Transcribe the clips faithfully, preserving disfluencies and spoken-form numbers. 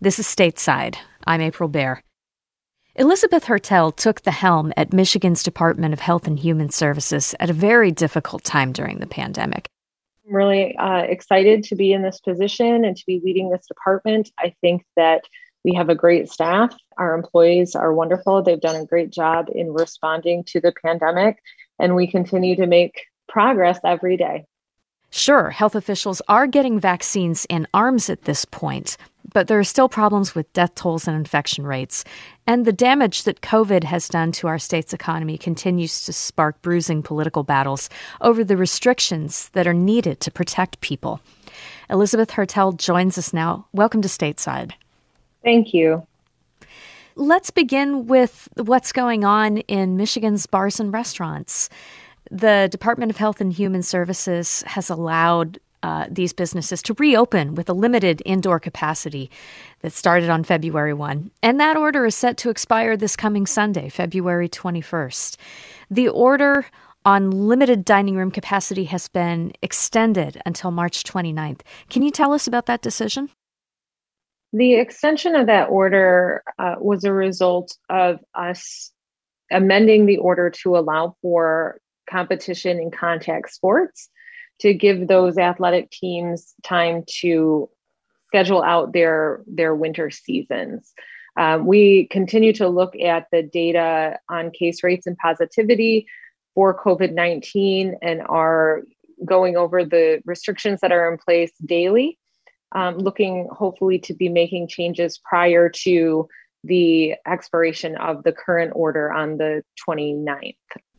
This is Stateside. I'm April Baer. Elizabeth Hertel took the helm at Michigan's Department of Health and Human Services at a very difficult time during the pandemic. I'm really uh, excited to be in this position and to be leading this department. I think that we have a great staff. Our employees are wonderful. They've done a great job in responding to the pandemic, and we continue to make progress every day. Sure, health officials are getting vaccines in arms at this point, but there are still problems with death tolls and infection rates. And the damage that COVID has done to our state's economy continues to spark bruising political battles over the restrictions that are needed to protect people. Elizabeth Hertel joins us now. Welcome to Stateside. Thank you. Let's begin with what's going on in Michigan's bars and restaurants. The Department of Health and Human Services has allowed uh, these businesses to reopen with a limited indoor capacity that started on February first. And that order is set to expire this coming Sunday, February twenty-first. The order on limited dining room capacity has been extended until March twenty-ninth. Can you tell us about that decision? The extension of that order uh, was a result of us amending the order to allow for competition in contact sports, to give those athletic teams time to schedule out their, their winter seasons. Um, we continue to look at the data on case rates and positivity for COVID nineteen and are going over the restrictions that are in place daily, um, looking hopefully to be making changes prior to the expiration of the current order on the twenty-ninth.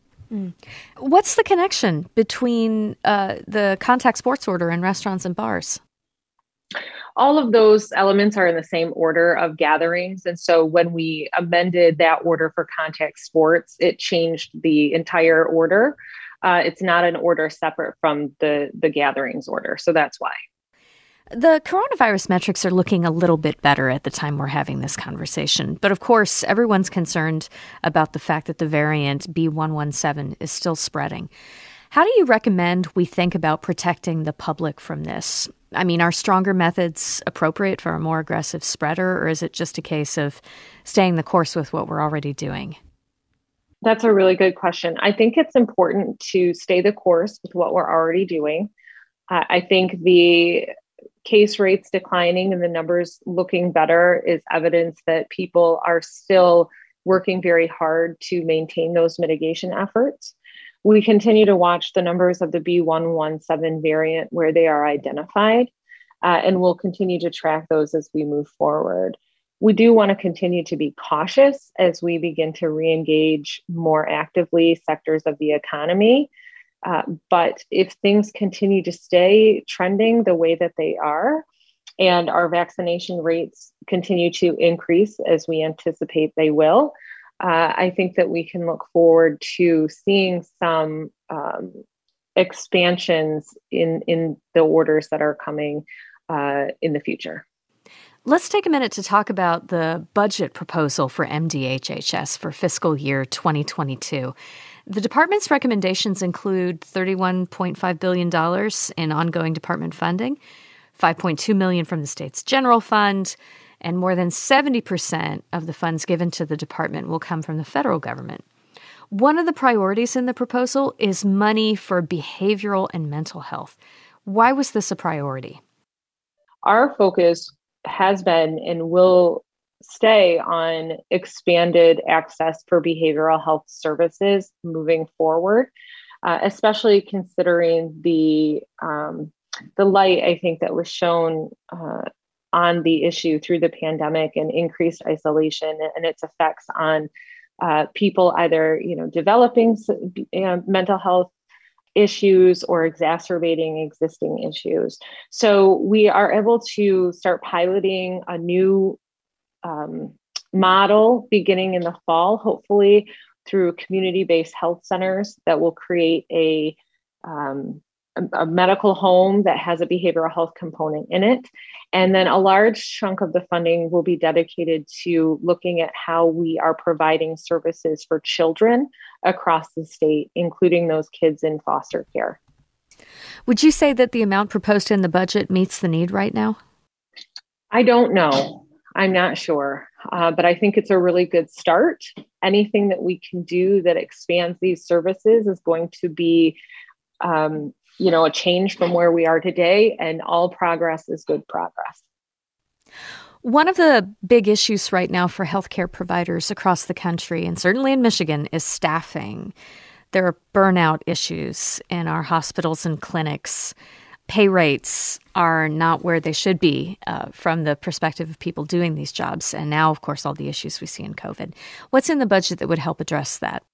What's the connection between uh, the contact sports order and restaurants and bars? All of those elements are in the same order of gatherings. And so when we amended that order for contact sports, it changed the entire order. Uh, it's not an order separate from the, the gatherings order. So that's why. The coronavirus metrics are looking a little bit better at the time we're having this conversation. But of course, everyone's concerned about the fact that the variant B one one seven is still spreading. How do you recommend we think about protecting the public from this? I mean, are stronger methods appropriate for a more aggressive spreader, or is it just a case of staying the course with what we're already doing? That's a really good question. I think it's important to stay the course with what we're already doing. Uh, I think the case rates declining and the numbers looking better is evidence that people are still working very hard to maintain those mitigation efforts. We continue to watch the numbers of the B one one seven variant where they are identified, uh, and we'll continue to track those as we move forward. We do want to continue to be cautious as we begin to re-engage more actively sectors of the economy. Uh, but if things continue to stay trending the way that they are, and our vaccination rates continue to increase as we anticipate they will, uh, I think that we can look forward to seeing some um, expansions in, in the orders that are coming uh, in the future. Let's take a minute to talk about the budget proposal for M D H H S for fiscal year twenty twenty-two. The department's recommendations include thirty-one point five billion dollars in ongoing department funding, five point two million dollars from the state's general fund, and more than seventy percent of the funds given to the department will come from the federal government. One of the priorities in the proposal is money for behavioral and mental health. Why was this a priority? Our focus has been and will stay on expanded access for behavioral health services moving forward, uh, especially considering the um, the light, I think, that was shown uh, on the issue through the pandemic and increased isolation and its effects on uh, people either, you know, developing you know, mental health issues or exacerbating existing issues. So we are able to start piloting a new um, model beginning in the fall, hopefully through community-based health centers that will create a, um, a, a medical home that has a behavioral health component in it. And then a large chunk of the funding will be dedicated to looking at how we are providing services for children across the state, including those kids in foster care. Would you say that the amount proposed in the budget meets the need right now? I don't know. I'm not sure, uh, but I think it's a really good start. Anything that we can do that expands these services is going to be, um, you know, a change from where we are today, and all progress is good progress. One of the big issues right now for healthcare providers across the country, and certainly in Michigan, is staffing. There are burnout issues in our hospitals and clinics. Pay rates are not where they should be uh, from the perspective of people doing these jobs. And now, of course, all the issues we see in COVID. What's in the budget that would help address that?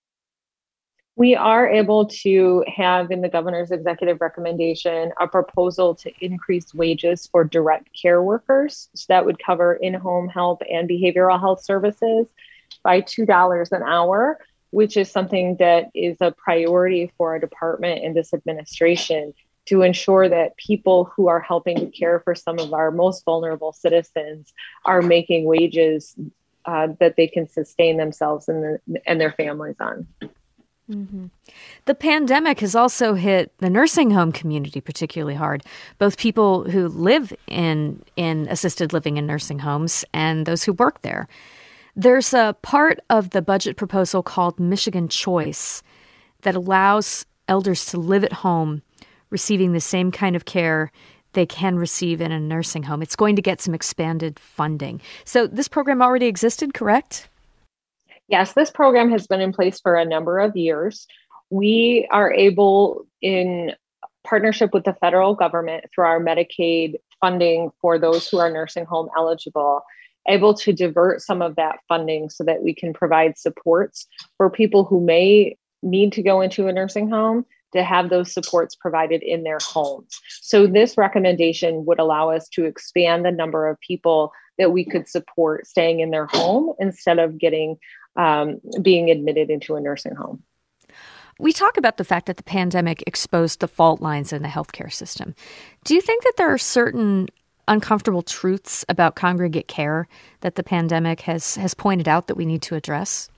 We are able to have in the governor's executive recommendation a proposal to increase wages for direct care workers. So that would cover in-home health and behavioral health services by two dollars an hour, which is something that is a priority for our department and this administration to ensure that people who are helping to care for some of our most vulnerable citizens are making wages uh, that they can sustain themselves and, the, and their families on. Mm-hmm. The pandemic has also hit the nursing home community particularly hard, both people who live in in assisted living and nursing homes and those who work there. There's a part of the budget proposal called Michigan Choice that allows elders to live at home, receiving the same kind of care they can receive in a nursing home. It's going to get some expanded funding. So this program already existed, correct? Yes, this program has been in place for a number of years. We are able, in partnership with the federal government through our Medicaid funding for those who are nursing home eligible, able to divert some of that funding so that we can provide supports for people who may need to go into a nursing home to have those supports provided in their homes. So this recommendation would allow us to expand the number of people that we could support staying in their home instead of getting um, being admitted into a nursing home. We talk about the fact that the pandemic exposed the fault lines in the healthcare system. Do you think that there are certain uncomfortable truths about congregate care that the pandemic has has pointed out that we need to address?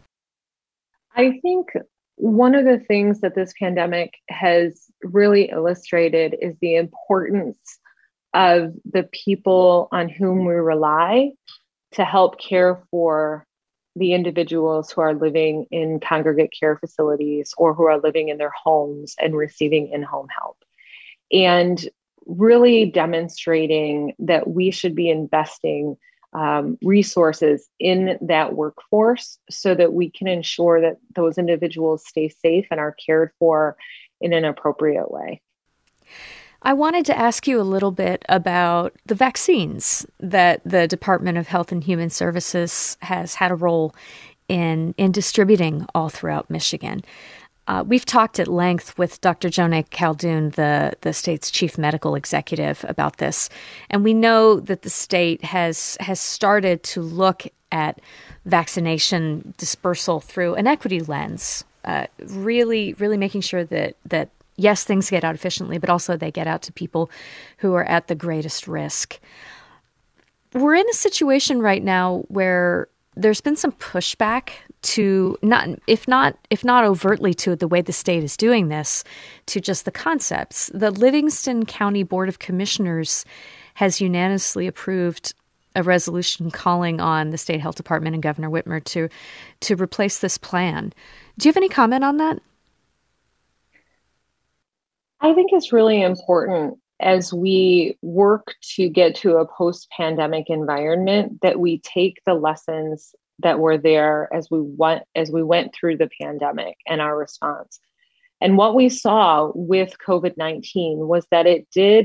I think one of the things that this pandemic has really illustrated is the importance of the people on whom we rely to help care for the individuals who are living in congregate care facilities or who are living in their homes and receiving in-home help. And really demonstrating that we should be investing um, resources in that workforce so that we can ensure that those individuals stay safe and are cared for in an appropriate way. I wanted to ask you a little bit about the vaccines that the Department of Health and Human Services has had a role in, in distributing all throughout Michigan. Uh, we've talked at length with Doctor Jonah Khaldun, the, the state's chief medical executive, about this. And we know that the state has has started to look at vaccination dispersal through an equity lens, uh, really, really making sure that that yes, things get out efficiently, but also they get out to people who are at the greatest risk. We're in a situation right now where there's been some pushback to not, if not, if not overtly to the way the state is doing this, to just the concepts. The Livingston County Board of Commissioners has unanimously approved a resolution calling on the state health department and Governor Whitmer to to replace this plan. Do you have any comment on that? I think it's really important as we work to get to a post-pandemic environment that we take the lessons that were there as we went as we went through the pandemic and our response. And what we saw with COVID nineteen was that it did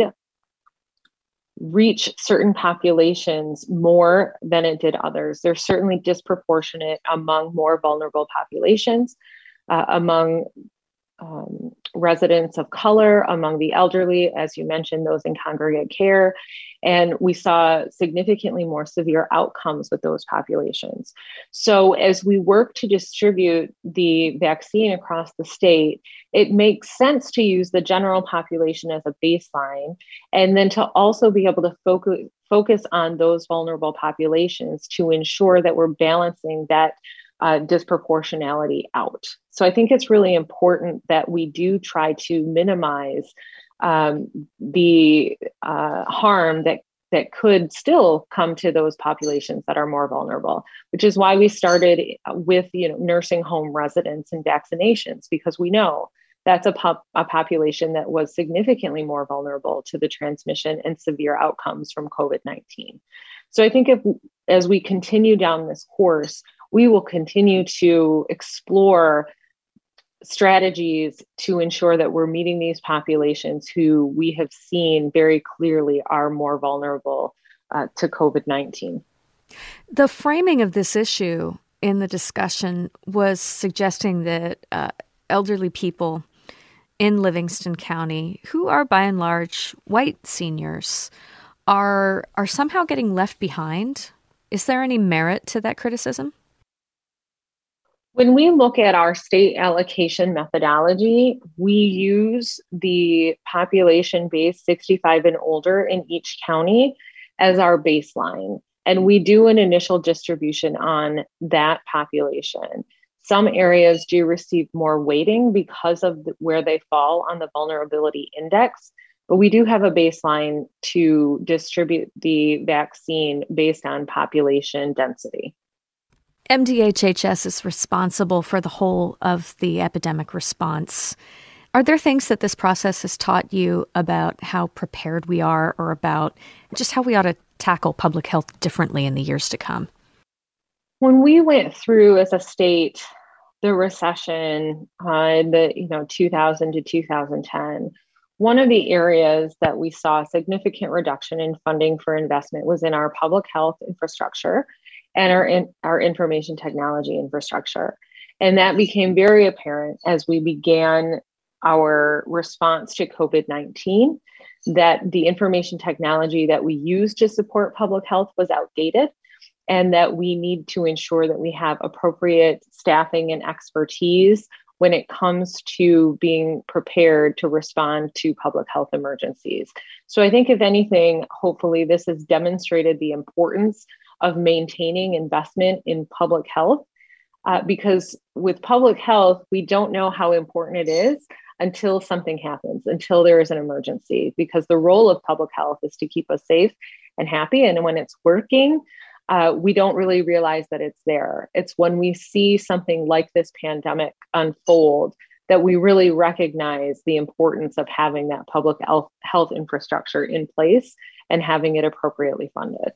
reach certain populations more than it did others. They're certainly disproportionate among more vulnerable populations, uh, among Um, residents of color, among the elderly, as you mentioned, those in congregate care. And we saw significantly more severe outcomes with those populations. So as we work to distribute the vaccine across the state, it makes sense to use the general population as a baseline, and then to also be able to focus, focus on those vulnerable populations to ensure that we're balancing that Uh, disproportionality out. So I think it's really important that we do try to minimize um, the uh, harm that that could still come to those populations that are more vulnerable, which is why we started with, you know, nursing home residents and vaccinations, because we know that's a, pop, a population that was significantly more vulnerable to the transmission and severe outcomes from COVID nineteen. So I think if, as we continue down this course, we will continue to explore strategies to ensure that we're meeting these populations who we have seen very clearly are more vulnerable uh, to COVID nineteen. The framing of this issue in the discussion was suggesting that uh, elderly people in Livingston County, who are by and large white seniors, are are somehow getting left behind. Is there any merit to that criticism? When we look at our state allocation methodology, we use the population-based sixty-five and older in each county as our baseline. And we do an initial distribution on that population. Some areas do receive more weighting because of the, where they fall on the vulnerability index, but we do have a baseline to distribute the vaccine based on population density. M D H H S is responsible for the whole of the epidemic response. Are there things that this process has taught you about how prepared we are, or about just how we ought to tackle public health differently in the years to come? When we went through as a state the recession uh, in the you know two thousand to two thousand ten, one of the areas that we saw a significant reduction in funding for investment was in our public health infrastructure and our in, our information technology infrastructure. And that became very apparent as we began our response to COVID nineteen, that the information technology that we used to support public health was outdated, and that we need to ensure that we have appropriate staffing and expertise when it comes to being prepared to respond to public health emergencies. So I think, if anything, hopefully this has demonstrated the importance of maintaining investment in public health, uh, because with public health, we don't know how important it is until something happens, until there is an emergency, because the role of public health is to keep us safe and happy. And when it's working, uh, we don't really realize that it's there. It's when we see something like this pandemic unfold that we really recognize the importance of having that public health, health infrastructure in place and having it appropriately funded.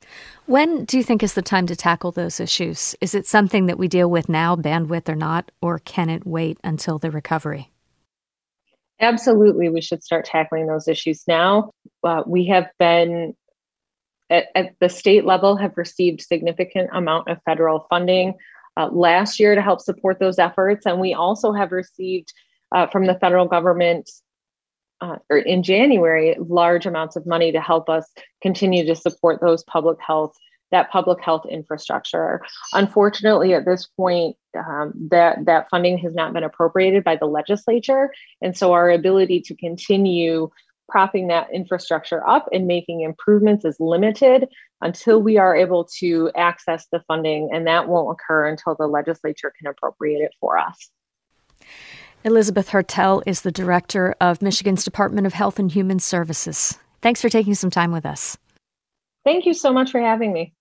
When do you think is the time to tackle those issues? Is it something that we deal with now, bandwidth or not, or can it wait until the recovery? Absolutely, we should start tackling those issues now. Uh, we have been, at, at the state level, have received significant amount of federal funding uh, last year to help support those efforts. And we also have received uh, from the federal government Uh, or in January, large amounts of money to help us continue to support those public health, that public health infrastructure. Unfortunately, at this point, um, that, that funding has not been appropriated by the legislature. And so our ability to continue propping that infrastructure up and making improvements is limited until we are able to access the funding. And that won't occur until the legislature can appropriate it for us. Elizabeth Hertel is the director of Michigan's Department of Health and Human Services. Thanks for taking some time with us. Thank you so much for having me.